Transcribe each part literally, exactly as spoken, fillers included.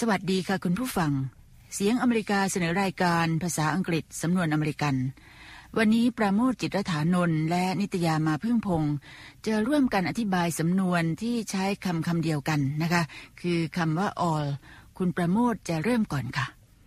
สวัสดีค่ะคุณผู้ฟังเสียงอเมริกาเสนอรายการภาษาอังกฤษสำนวนอเมริกันวันนี้ปราโมชจิตรฐานนท์และนิตยามาพึ่งพงษ์จะร่วมกันอธิบายสำนวนที่ใช้คำคำเดียวกันนะคะคือคำว่า all คุณปราโมชจะเริ่มก่อนค่ะ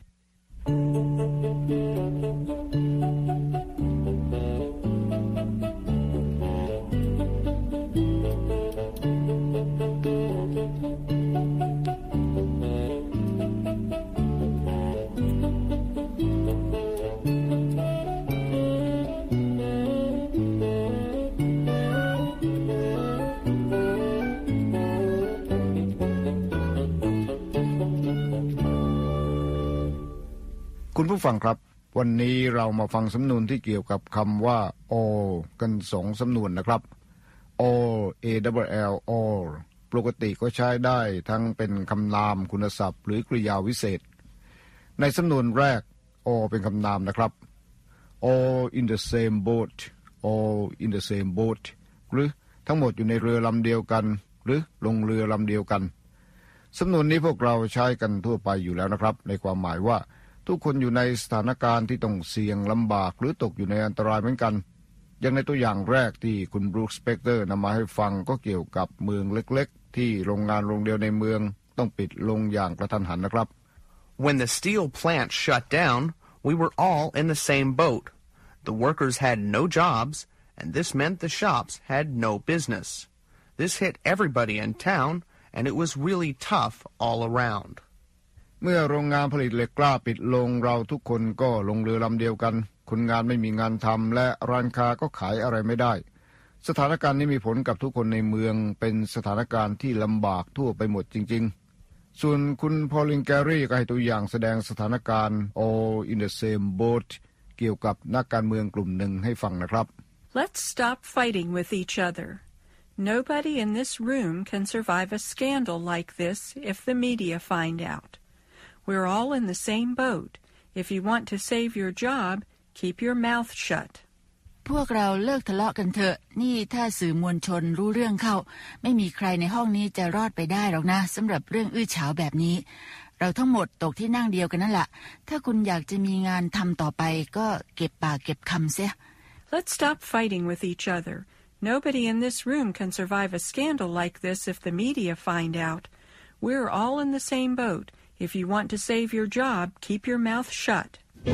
คุณผู้ฟังครับวันนี้เรามาฟังสำนวนที่เกี่ยวกับคำว่า all กันสองสำนวนนะครับ all a double l all ปกติก็ใช้ได้ทั้งเป็นคำนามคุณศัพท์หรือกริยาวิเศษในสำนวนแรก all เป็นคำนามนะครับ all in the same boat all in the same boat หรือทั้งหมดอยู่ในเรือลำเดียวกันหรือลงเรือลำเดียวกันสำนวนนี้พวกเราใช้กันทั่วไปอยู่แล้วนะครับในความหมายว่าทุกคนอยู่ในสถานการณ์ที่ต้องเสี่ยงลำบากหรือตกอยู่ในอันตรายเหมือนกันอย่างในตัวอย่างแรกที่คุณบรูคสเปกเตอร์นำมาให้ฟังก็เกี่ยวกับเมืองเล็กๆที่โรงงานโรงเดียวในเมืองต้องปิดลงอย่างกระทันหันนะครับ When the steel plant shut down, we were all in the same boat. The workers had no jobs, and this meant the shops had no business. This hit everybody in town, and it was really tough all around. เมื่อโรงงานผลิตเหล็กกล้าปิดลงเราทุกคนก็ลงเรือลำเดียวกันคนงานไม่มีงานทำและร้านค้าก็ขายอะไรไม่ได้สถานการณ์นี้มีผลกับทุกคนในเมืองเป็นสถานการณ์ที่ลำบากทั่วไปหมดจริงๆส่วนคุณพอลินแกรี่ก็ให้ตัวอย่างแสดงสถานการณ์ all in the same boat เกี่ยวกับนักการเมืองกลุ่มหนึ่งให้ฟังนะครับ Let's stop fighting with each other. Nobody in this room can survive a scandal like this if the media find out.We're all in the same boat. If you want to save your job, keep your mouth shut. พวกเราเลิกทะเลาะกันเถอะนี่ถ้าสื่อมวลชนรู้เรื่องเข้าไม่มีใครในห้องนี้จะรอดไปได้หรอกนะสำหรับเรื่องอื้อฉาวแบบนี้เราทั้งหมดตกที่นั่งเดียวกันนั่นแหละถ้าคุณอยากจะมีงานทำต่อไปก็เก็บปากเก็บคำเสีย Let's stop fighting with each other. Nobody in this room can survive a scandal like this if the media find out. We're all in the same boat.If you want to save your job, keep your mouth shut.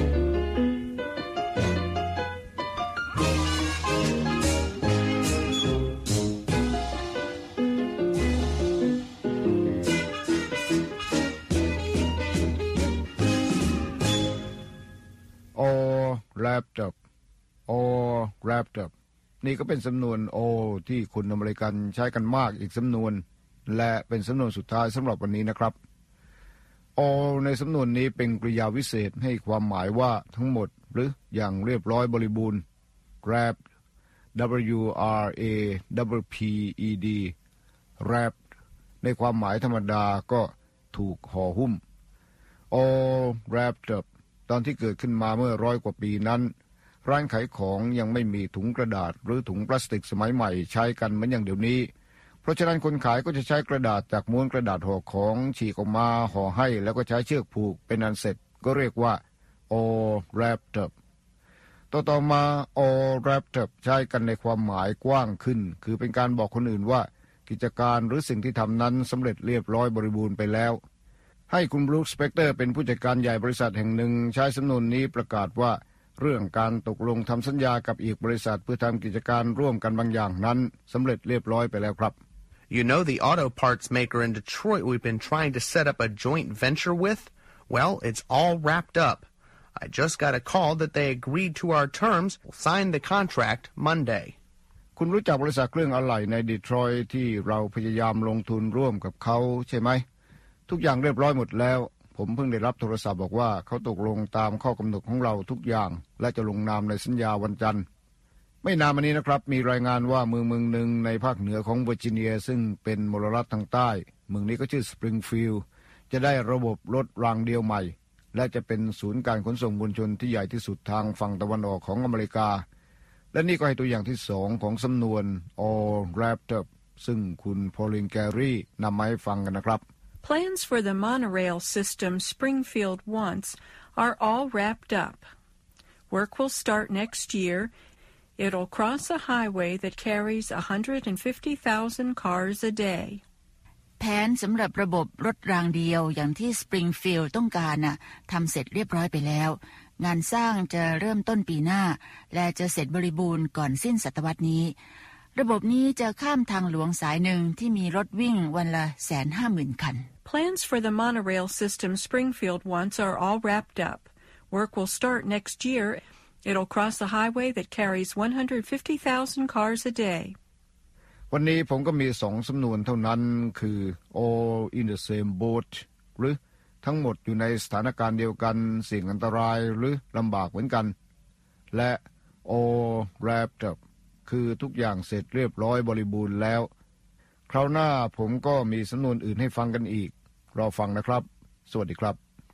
all wrapped up all wrapped up นี่ก็เป็นสำนวน all ที่คนอเมริกันใช้กันมากอีกสำนวนและเป็นสำนวนสุดท้ายสำหรับวันนี้นะครับall ในสำนวนนี้เป็นกริยาวิเศษให้ความหมายว่าทั้งหมดหรืออย่างเรียบร้อยบริบูรณ์ wrapped w r a p p e d wrapped ในความหมายธรรมดาก็ถูกห่อหุ้ม all wrapped up ตอนที่เกิดขึ้นมาเมื่อร้อยกว่าปีนั้นร้านขายของยังไม่มีถุงกระดาษหรือถุงพลาสติกสมัยใหม่ใช้กันเหมือนอย่างเดี๋ยวนี้เพราะฉะนั้นคนขายก็จะใช้กระดาษจากม้วนกระดาษห่อของฉีกออกมาห่อให้แล้วก็ใช้เชือกผูกเป็นอันเสร็จก็เรียกว่า all wrapped up ต่อต่อมา all wrapped up ใช้กันในความหมายกว้างขึ้นคือเป็นการบอกคนอื่นว่ากิจการหรือสิ่งที่ทำนั้นสำเร็จเรียบร้อยบริบูรณ์ไปแล้วให้คุณบรูคสเปกเตอร์เป็นผู้จัดการใหญ่บริษัทแห่งหนึ่งใช้สำนวนนี้ประกาศว่าเรื่องการตกลงทำสัญญากับอีกบริษัทเพื่อทำกิจการร่วมกันบางอย่างนั้นสำเร็จเรียบร้อยไปแล้วครับ You know the auto parts maker in Detroit we've been trying to set up a joint venture with? Well, it's all wrapped up. I just got a call that they agreed to our terms. We'll sign the contract Monday. คุณรู้จักบริษัทเครื่องอะไหล่ในดีทรอยต์ที่เราพยายามลงทุนร่วมกับเขาใช่ไหมทุกอย่างเรียบร้อยหมดแล้วผมเพิ่งได้รับโทรศัพท์บอกว่าเขาตกลงตามข้อกำหนดของเราทุกอย่างและจะลงนามในสัญญาวันจันทร์ไม่นานมานี้นะครับมีรายงานว่าเมืองเมืองหนึ่งในภาคเหนือของเวอร์จิเนียซึ่งเป็นมลรัฐทางใต้เมืองนี้ก็ชื่อสปริงฟิลด์จะได้ระบบรถรางเดียวใหม่และจะเป็นศูนย์การขนส่งมวลชนที่ใหญ่ที่สุดทางฝั่งตะวันออกของอเมริกาและนี่ก็ให้ตัวอย่างที่สองของสำนวน all wrapped up ซึ่งคุณพอลินแกรี่นำมาให้ฟังกันนะครับ Plans for the monorail system Springfield wants are all wrapped up. Work will start next year. It'll cross a highway that carries one hundred fifty thousand cars a day. แผนสำหรับระบบรถรางเดียวอย่างที่สปริงฟิลด์ต้องการน่ะทำเสร็จเรียบร้อยไปแล้วงานสร้างจะเริ่มต้นปีหน้าและจะเสร็จบริบูรณ์ก่อนสิ้นศตวรรษนี้ระบบนี้จะข้ามทางหลวงสายหนึ่งที่มีรถวิ่งวันละแสนห้าหมื่นคัน Plans for the monorail system Springfield wants are all wrapped up. Work will start next year. It'll cross a highway that carries one hundred fifty thousand cars a day. วันนี้ผมก็มีสองสำนวนเท่านั้นคือ all in the same boat หรือทั้งหมดอยู่ในสถานการณ์เดียวกันเสี่ยงอันตรายหรือลำบากเหมือนกันและ all wrapped up คือทุกอย่างเสร็จเรียบร้อยบริบูรณ์แล้วคราวหน้าผมก็มีสำนวนอื่นให้ฟังกันอีกรอฟังนะครับสวัสดีครับ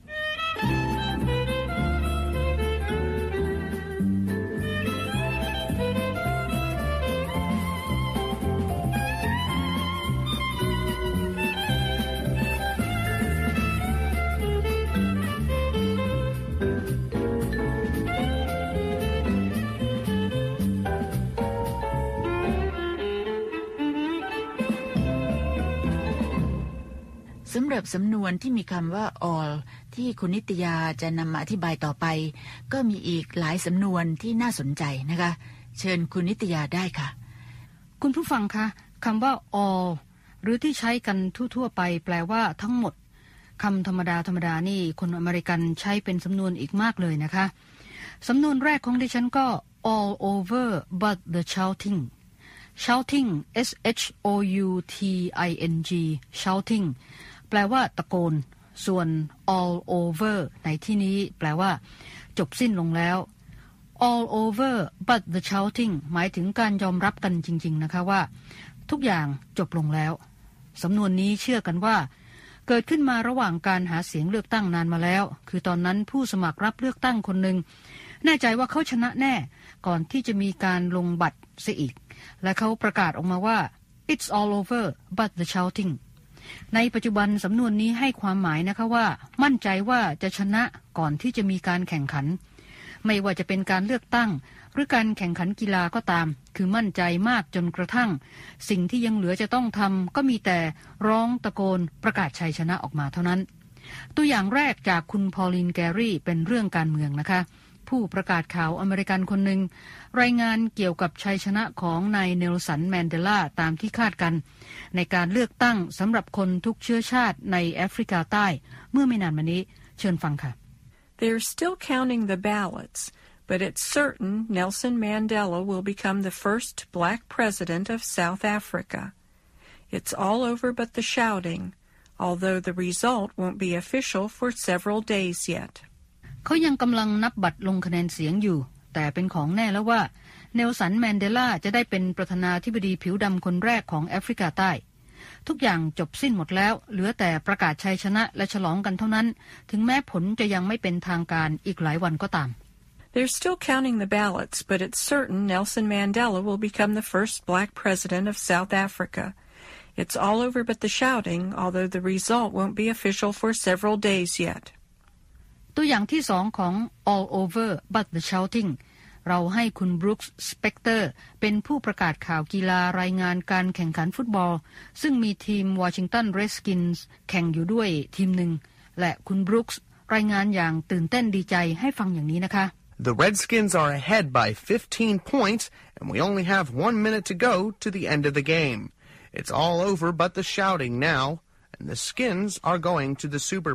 สำหรับสำนวนที่มีคำว่า all ที่คุณนิตยาจะนำมาอธิบายต่อไปก็มีอีกหลายสำนวนที่น่าสนใจนะคะเชิญคุณนิตยาได้ค่ะคุณผู้ฟังคะคำว่า all หรือที่ใช้กันทั่วๆไปแปลว่าทั้งหมดคำธรรมดาธรรมดานี่คนอเมริกันใช้เป็นสำนวนอีกมากเลยนะคะสำนวนแรกของดิฉันก็ all over but the shouting shouting s h o u t i n g shoutingแปลว่าตะโกนส่วน all over ในที่นี้แปลว่าจบสิ้นลงแล้ว all over but the shouting หมายถึงการยอมรับกันจริงๆนะคะว่าทุกอย่างจบลงแล้วสำนวนนี้เชื่อกันว่าเกิดขึ้นมาระหว่างการหาเสียงเลือกตั้งนานมาแล้วคือตอนนั้นผู้สมัครรับเลือกตั้งคนหนึ่งแน่ใจว่าเขาชนะแน่ก่อนที่จะมีการลงบัตรเสียอีกและเขาประกาศออกมาว่า it's all over but the shouting ในปัจจุบันสำนวนนี้ให้ความหมายนะคะว่ามั่นใจว่าจะชนะก่อนที่จะมีการแข่งขันไม่ว่าจะเป็นการเลือกตั้งหรือการแข่งขันกีฬาก็ตามคือมั่นใจมากจนกระทั่งสิ่งที่ยังเหลือจะต้องทำก็มีแต่ร้องตะโกนประกาศชัยชนะออกมาเท่านั้นตัวอย่างแรกจากคุณพอลินแกรี่เป็นเรื่องการเมืองนะคะผู้ประกาศข่าวอเมริกันคนหนึ่งรายงานเกี่ยวกับชัยชนะของนายเนลสันแมนเดลาตามที่คาดกันในการเลือกตั้งสำหรับคนทุกเชื้อชาติในแอฟริกาใต้เมื่อไม่นานมานี้เชิญฟังค่ะ They're still counting the ballots, but it's certain Nelson Mandela will become the first black president of South Africa. It's all over but the shouting, although the result won't be official for several days yet. เขายังกำลังนับบัตรลงคะแนนเสียงอยู่แต่เป็นของแน่แล้วว่าเนลสันแมนเดลาจะได้เป็นประธานาธิบดีผิวดำคนแรกของแอฟริกาใต้ทุกอย่างจบสิ้นหมดแล้วเหลือแต่ประกาศชัยชนะและฉลองกันเท่านั้นถึงแม้ผลจะยังไม่เป็นทางการอีกหลายวันก็ตาม They're still counting the ballots, but it's certain Nelson Mandela will become the first black president of South Africa. It's all over but the shouting, although the result won't be official for several days yet. ตัวอย่างที่สองของ all over but the shouting เราให้คุณบรูคส์สเปกเตอร์เป็นผู้ประกาศข่าวกีฬารายงานการแข่งขันฟุตบอลซึ่งมีทีมวอชิงตันเรดสกินส์แข่งอยู่ด้วยทีมหนึ่งและคุณบรูคส์รายงานอย่างตื่นเต้นดีใจให้ฟังอย่างนี้นะคะ The Redskins are ahead by fifteen points and we only have one minute to go to the end of the game. It's all over but the shouting now and the Skins are going to the Super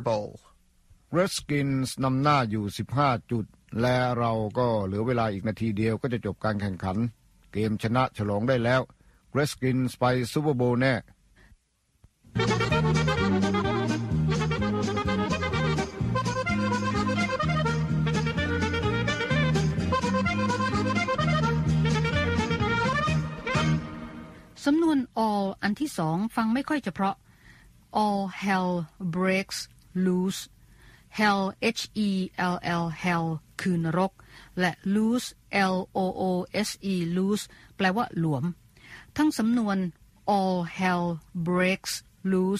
Bowl.Redskins นำหน้าอยู่สิบห้าจุดและเราก็เหลือเวลาอีกนาทีเดียวก็จะจบการแข่งขันเกมชนะฉลองได้แล้ว Redskins ไปซูเปอร์โบว์แน่สำนวน all อันที่สองฟังไม่ค่อยจะเพราะ all hell breaks loose hell h e l l hell คือนรกและ loose l o o s e loose แปลว่าหลวมทั้งสำนวน all hell breaks loose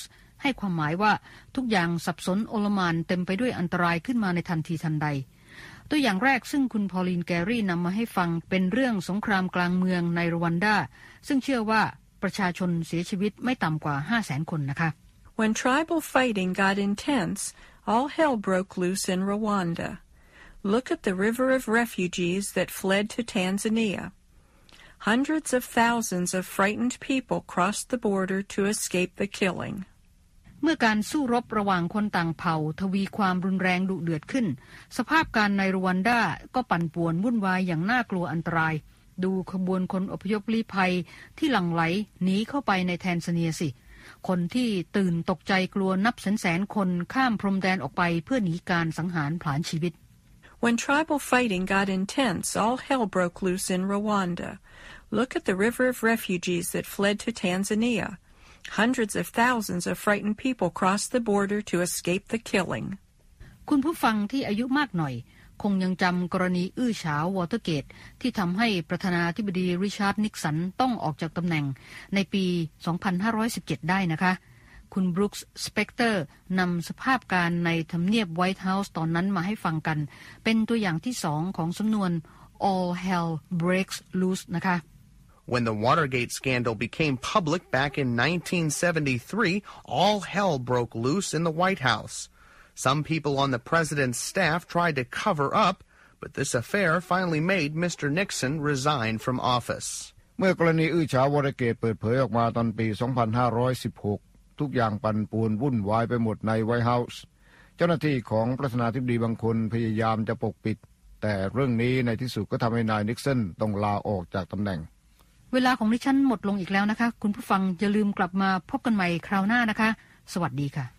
ให้ความหมายว่าทุกอย่างสับสนโอลหม่านเต็มไปด้วยอันตรายขึ้นมาในทันทีทันใดตัวอย่างแรกซึ่งคุณพอลินแกรี่นำมาให้ฟังเป็นเรื่องสงครามกลางเมืองในรวันดาซึ่งเชื่อว่าประชาชนเสียชีวิตไม่ต่ำกว่า ห้าแสน คนนะคะ When tribal fighting got intense, all hell broke loose in Rwanda. Look at the river of refugees that fled to Tanzania. Hundreds of thousands of frightened people crossed the border to escape the killing. เมื่อการสู้รบระหว่างคนต่างเผ่าทวีความรุนแรงดุเดือดขึ้นสภาพการในรวันดาก็ปั่นป่วนวุ่นวายอย่างน่ากลัวอันตรายดูขบวนคนอพยพลี้ภัยที่หลั่งไหลหนีเข้าไปในแทนซาเนียสิคนที่ตื่นตกใจกลัวนับแสนๆคนข้ามพรมแดนออกไปเพื่อหนีการสังหารผลาญชีวิต When tribal fighting got intense, all hell broke loose in Rwanda. Look at the river of refugees that fled to Tanzania.Hundreds of thousands of frightened people crossed the border to escape the killing. คุณผู้ฟังที่อายุมากหน่อยคงยังจำกรณีอื้อฉาววอเตอร์เกตที่ทำให้ประธานาธิบดีริชาร์ดนิกสันต้องออกจากตำแหน่งในปี สองพันห้าร้อยสิบเจ็ด ได้นะคะคุณบรูคส์สเปกเตอร์นำสภาพการในทำเนียบไวท์เฮาส์ตอนนั้นมาให้ฟังกันเป็นตัวอย่างที่สองของสำนวน all hell breaks loose นะคะ When the Watergate scandal became public back in nineteen seventy-three, all hell broke loose in the White House. Some people on the president's staff tried to cover up, but this affair finally made Mister Nixon resign from office. เมื่อกรณีอื้อฉาววอเตอร์เกตเปิดเผยออกมาตอนปี สองพันห้าร้อยสิบหก ทุกอย่างปั่นป่วนวุ่นวายไปหมดในไวท์เฮาส์เจ้าหน้าที่ของประธานาธิบดีบางคนพยายามจะปกปิดแต่เรื่องนี้ในที่สุดก็ทำให้นายนิกสันต้องลาออกจากตำแหน่งเวลาของดิฉันหมดลงอีกแล้วนะคะคุณผู้ฟังอย่าลืมกลับมาพบกันใหม่คราวหน้านะคะสวัสดีค่ะ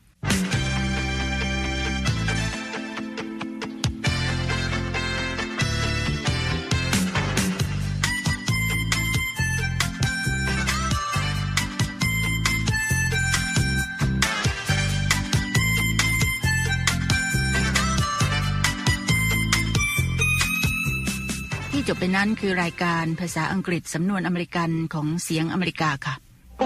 ที่จบไปนั้นคือรายการภาษาอังกฤษสำนวนอเมริกันของเสียงอเมริกาค่ะ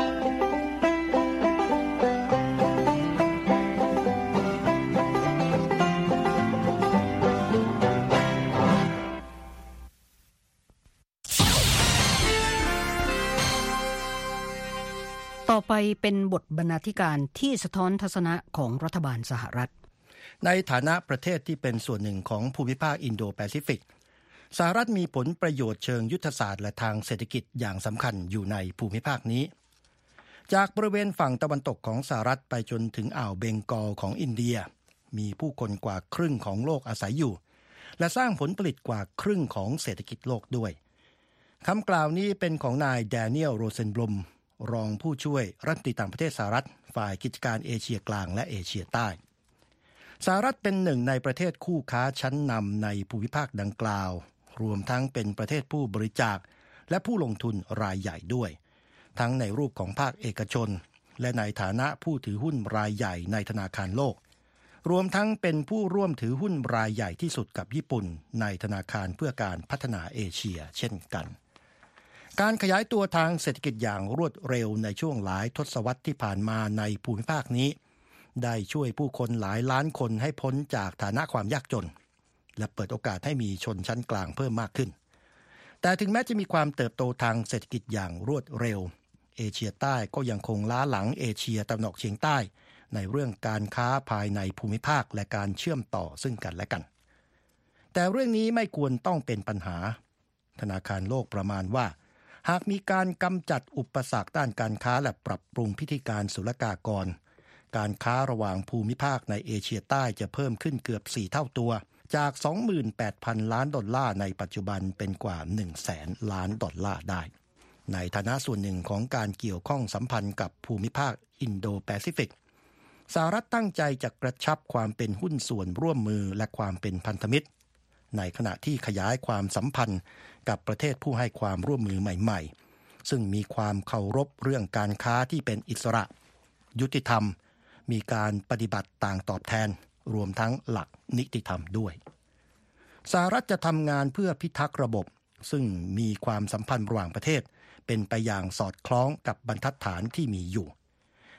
ต่อไปเป็นบทบรรณาธิการที่สะท้อนทัศนะของรัฐบาลสหรัฐในฐานะประเทศที่เป็นส่วนหนึ่งของภูมิภาคอินโดแปซิฟิกสหรัฐมีผลประโยชน์เชิงยุทธศาสตร์และทางเศรษฐกิจอย่างสำคัญอยู่ในภูมิภาคนี้จากบริเวณฝั่งตะวันตกของสหรัฐไปจนถึงอ่าวเบงกอลของอินเดียมีผู้คนกว่าครึ่งของโลกอาศัยอยู่และสร้างผลผลิตกว่าครึ่งของเศรษฐกิจโลกด้วยคำกล่าวนี้เป็นของนายแดเนียลโรเซนบลุมรองผู้ช่วยรัฐมนตรีต่างประเทศสหรัฐฝ่ายกิจการเอเชียกลางและเอเชียใต้สหรัฐเป็นหนึ่งในประเทศคู่ค้าชั้นนำในภูมิภาคดังกล่าวรวมทั้งเป็นประเทศผู้บริจาคและผู้ลงทุนรายใหญ่ด้วยทั้งในรูปของภาคเอกชนและในฐานะผู้ถือหุ้นรายใหญ่ในธนาคารโลกรวมทั้งเป็นผู้ร่วมถือหุ้นรายใหญ่ที่สุดกับญี่ปุ่นในธนาคารเพื่อการพัฒนาเอเชียเช่นกันการขยายตัวทางเศรษฐกิจอย่างรวดเร็วในช่วงหลายทศวรรษที่ผ่านมาในภูมิภาคนี้ได้ช่วยผู้คนหลายล้านคนให้พ้นจากฐานะความยากจนและเปิดโอกาสให้มีชนชั้นกลางเพิ่มมากขึ้นแต่ถึงแม้จะมีความเติบโตทางเศรษฐกิจอย่างรวดเร็วเอเชียใต้ก็ยังคงล้าหลังเอเชียตะวันออกเฉียงใต้ในเรื่องการค้าภายในภูมิภาคและการเชื่อมต่อซึ่งกันและกันแต่เรื่องนี้ไม่ควรต้องเป็นปัญหาธนาคารโลกประมาณว่าหากมีการกำจัดอุปสรรคด้านการค้าและปรับปรุงพิธีการศุลกากรการค้าระหว่างภูมิภาคในเอเชียใต้จะเพิ่มขึ้นเกือบสี่เท่าตัวจาก สองหมื่นแปดพัน ล้านดอลลาร์ในปัจจุบันเป็นกว่า หนึ่งแสน ล้านดอลลาร์ได้ในฐานะส่วนหนึ่งของการเกี่ยวข้องสัมพันธ์กับภูมิภาคอินโดแปซิฟิกสหรัฐตั้งใจจะกระชับความเป็นหุ้นส่วนร่วมมือและความเป็นพันธมิตรในขณะที่ขยายความสัมพันธ์กับประเทศผู้ให้ความร่วมมือใหม่ๆซึ่งมีความเคารพเรื่องการค้าที่เป็นอิสระยุติธรรมมีการปฏิบัติต่างตอบแทนรวมทั้งหลักนิติธรรมด้วยสหรัฐจะทำงานเพื่อพิทักษ์ระบบซึ่งมีความสัมพันธ์ระหว่างประเทศเป็นไปอย่างสอดคล้องกับบรรทัดฐานที่มีอยู่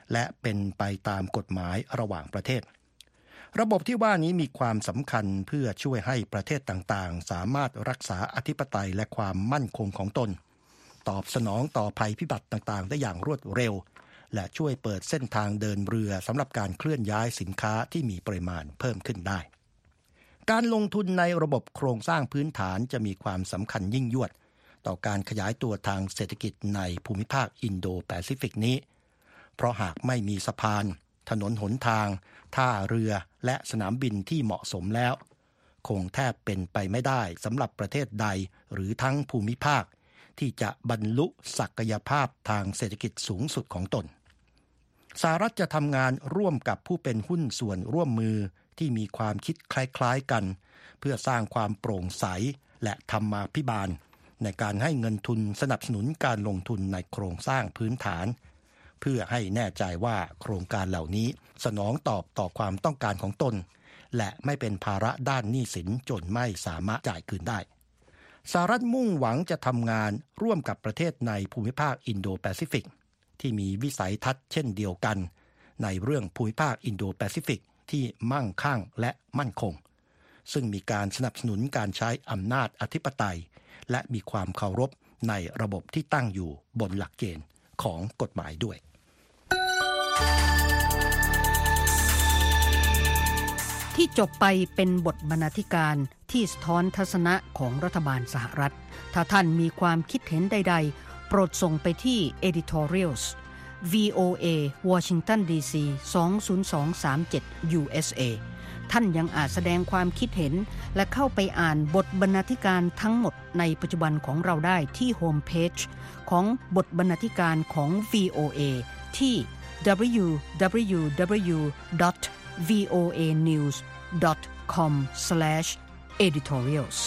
และเป็นไปตามกฎหมายระหว่างประเทศระบบที่ว่านี้มีความสำคัญเพื่อช่วยให้ประเทศต่างๆสามารถรักษาอธิปไตยและความมั่นคงของตนตอบสนองต่อภัยพิบัติต่างๆได้อย่างรวดเร็วและช่วยเปิดเส้นทางเดินเรือสำหรับการเคลื่อนย้ายสินค้าที่มีปริมาณเพิ่มขึ้นได้การลงทุนในระบบโครงสร้างพื้นฐานจะมีความสำคัญยิ่งยวดต่อการขยายตัวทางเศรษฐกิจในภูมิภาคอินโดแปซิฟิกนี้เพราะหากไม่มีสะพานถนนหนทางท่าเรือและสนามบินที่เหมาะสมแล้วคงแทบเป็นไปไม่ได้สำหรับประเทศใดหรือทั้งภูมิภาคที่จะบรรลุศักยภาพทางเศรษฐกิจสูงสุดของตนสหรัฐจะทำงานร่วมกับผู้เป็นหุ้นส่วนร่วมมือที่มีความคิดคล้ายๆกันเพื่อสร้างความโปร่งใสและธรรมาภิบาลในการให้เงินทุนสนับสนุนการลงทุนในโครงสร้างพื้นฐานเพื่อให้แน่ใจว่าโครงการเหล่านี้สนองตอบต่อความต้องการของตนและไม่เป็นภาระด้านหนี้สินจนไม่สามารถจ่ายคืนได้สหรัฐมุ่งหวังจะทำงานร่วมกับประเทศในภูมิภาคอินโดแปซิฟิกที่มีวิสัยทัศน์เช่นเดียวกันในเรื่องภูมิภาคอินโดแปซิฟิกที่มั่งคั่งและมั่นคงซึ่งมีการสนับสนุนการใช้อำนาจอธิปไตยและมีความเคารพในระบบที่ตั้งอยู่บนหลักเกณฑ์ของกฎหมายด้วยที่จบไปเป็นบทบรรณาธิการที่สะท้อนทัศนะของรัฐบาลสหรัฐถ้าท่านมีความคิดเห็นใดๆโปรดส่งไปที่ editorials วี โอ เอ Washington ดี ซี สอง ศูนย์ สอง สาม เจ็ด ยู เอส เอ ท่านยังอาจแสดงความคิดเห็นและเข้าไปอ่านบทบรรณาธิการทั้งหมดในปัจจุบันของเราได้ที่โฮมเพจของบทบรรณาธิการของ วี โอ เอ ที่ ดับเบิลยู ดับเบิลยู ดับเบิลยู ดอท วี โอ เอ นิวส์ ดอท คอม สแลช เอดิทอเรียลส์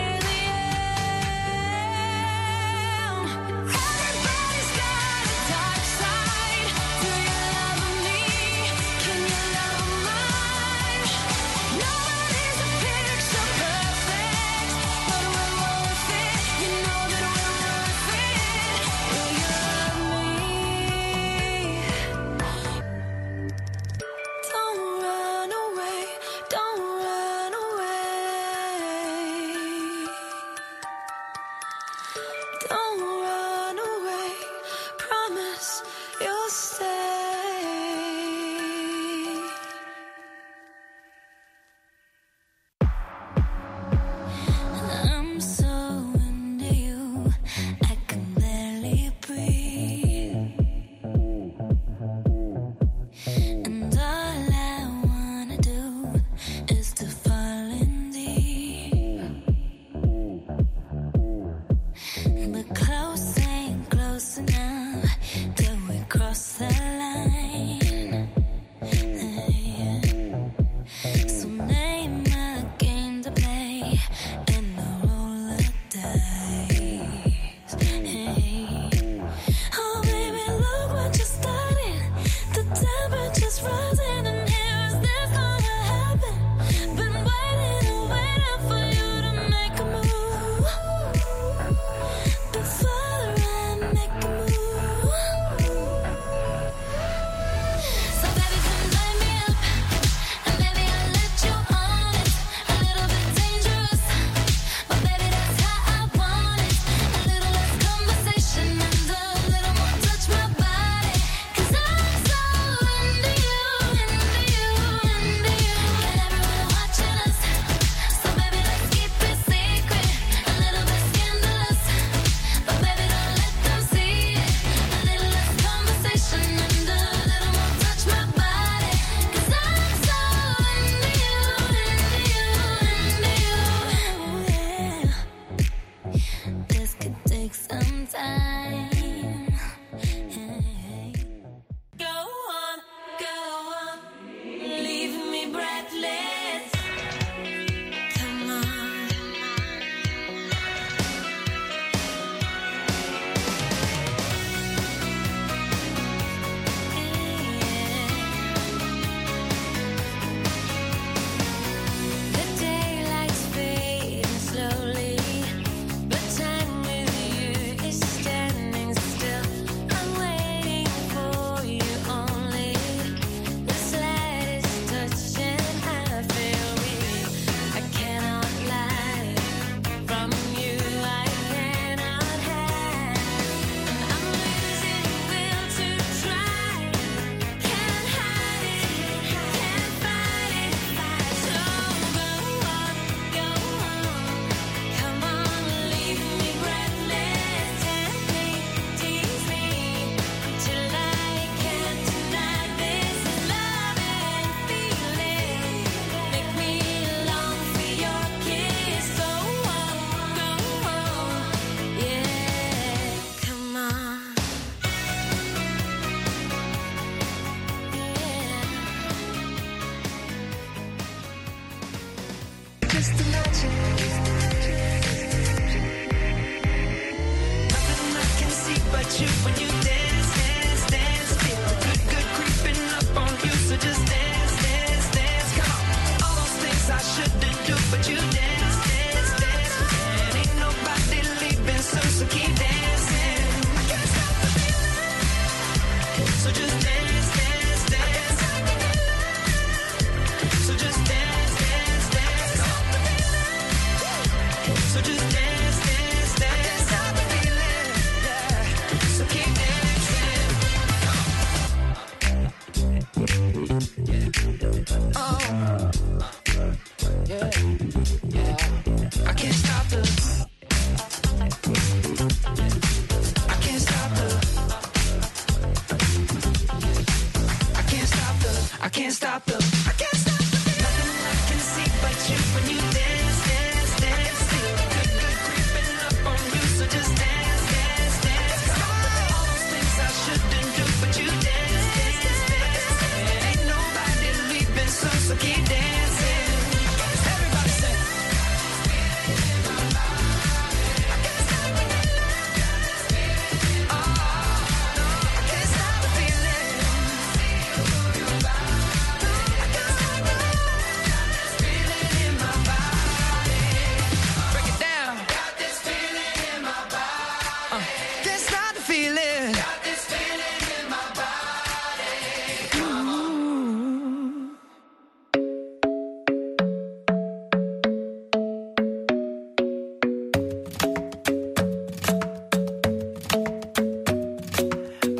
Everybody's got a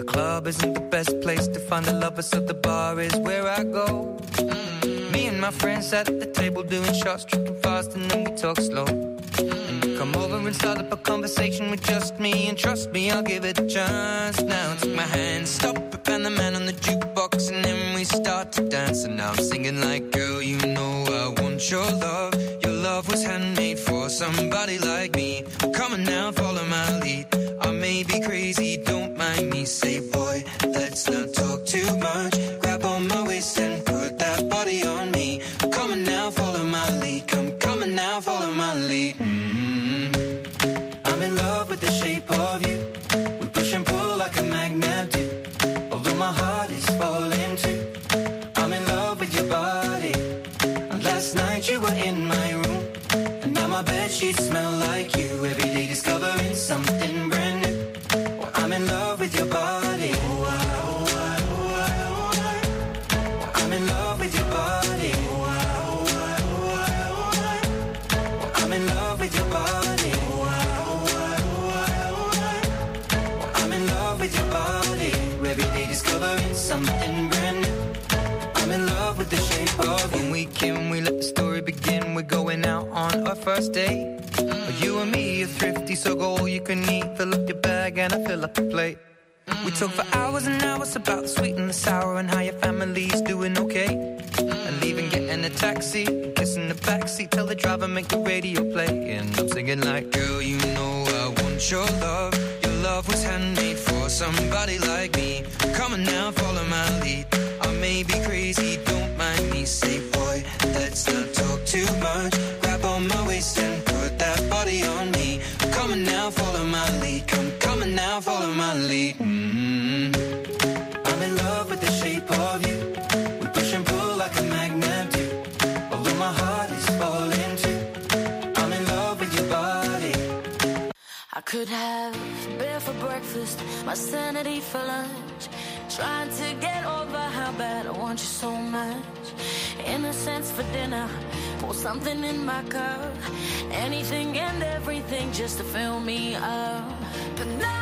club isn't the best place to find the lovers, so the bar is where I go. Mm. Me and my friends at the table doing shots, tripping fast, and then we talk slow. And you come over and start up a conversation with just me, and trust me, I'll give it a chance. Now take my hand, stop it, and the man on the jukebox, and then we start to dance. And now I'm singing like, girl, you know I want your love. Your love was handmade for somebody like me. Come on now, follow my lead. I may be crazy, don't mind me. Say, boy, let's not talk too much. Grab on my waist and put that body on me. Come on now, follow my lead. Come, come on now, follow my lead. Mm-hmm. I'm in love with the shape of you. We push and pull like a magnet do. Although my heart is falling too. I'm in love with your body. And last night you were in my room. And now my bedsheets smell like you. Every day discovering something brand new. Well, I'm in love with your body. Oh, I, oh, I, oh, I, oh, I. Well, I'm in love with your body. Oh, I, oh, I, oh, I, oh, I. Well, I'm in love with your body. Oh, I, oh, I, oh, I, oh, I. Well, I'm in love with your body. Every day discovering something brand new. I'm in love with the shape of you. When we can, we let the story begin. We're going out on our first date. Mm. You and me are thrifty, so go all you can eat. Fill up your bag and I fill up the plate. Mm. We talk for hours and hours about the sweet and the sour and how your family's doing okay. Mm. And leaving, getting a taxi, kissing the backseat, tell the driver make the radio play. And I'm singing like, girl, you know I want your love. Your love was handmade for somebody like me. Come on now, follow my lead. I may be crazy, don't mind me. Say, boy, let's not talk too much. Grab on my waist and put that body on me. Come on now, follow my lead. Come, come on now, follow my lead. Mm-hmm. I'm in love with the shape of you. We push and pull like a magnet do. Although my heart is falling too. I'm in love with your body. I could have beer for breakfast, my sanity for lunch. Trying to get over how bad I want you so much. Innocence for dinner, pour something in my cup. Anything and everything just to fill me up. But now